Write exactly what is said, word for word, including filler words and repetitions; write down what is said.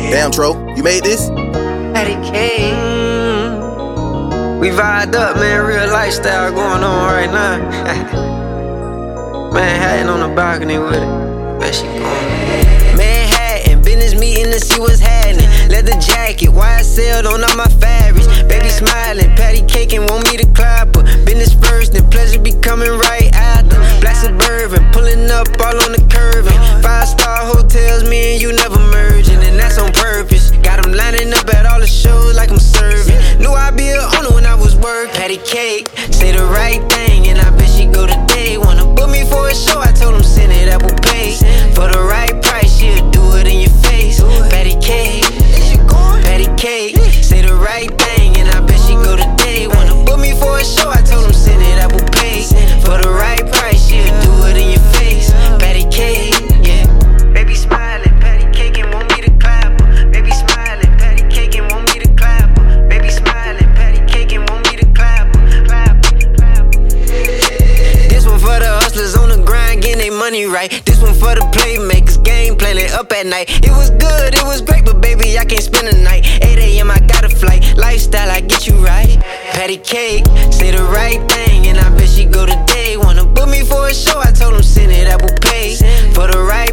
Damn, Tro, you made this? Patty cake. We vibed up, man. Real lifestyle going on right now. Manhattan on the balcony with it. Bet she going. Manhattan, business meeting to see what's happening. Leather jacket, Y S L on all my fabrics. Baby smiling, patty cake and want me to clap her. Business first, then pleasure be coming right after. Black Suburban, pulling up all on the curving. Five star hotels, me and you never merging, and that's on purpose. Got them lining up at all the shows like I'm serving. Knew I'd be a owner when I was working. Patty cake, say the right thing, and I bet she go today. Wanna book me for a show, I told him send it Apple Pay. For the right price, she'll do it in your face. Patty cake, patty cake, say the right thing, and I bet she go today. Wanna book me for a show, I told him send it Apple Pay. For the right price, she'll do it in your face. Patty cake, yeah. Baby smiling, patty cake and want me to clap her. Baby smiling, patty cake and want me to clap her. Baby smiling, patty cake and want me to clap her. Clap her, clap her. This one for the hustlers on the grind, getting their money right. This one for the playmakers, game planning up at night. It was good, it was great, but baby, I can't spend the night. eight a m I got a flight, lifestyle, I get you right. Patty cake, say the right thing, and I bet she go today. Wanna book me for a show, I told him send it Apple Pay. For the right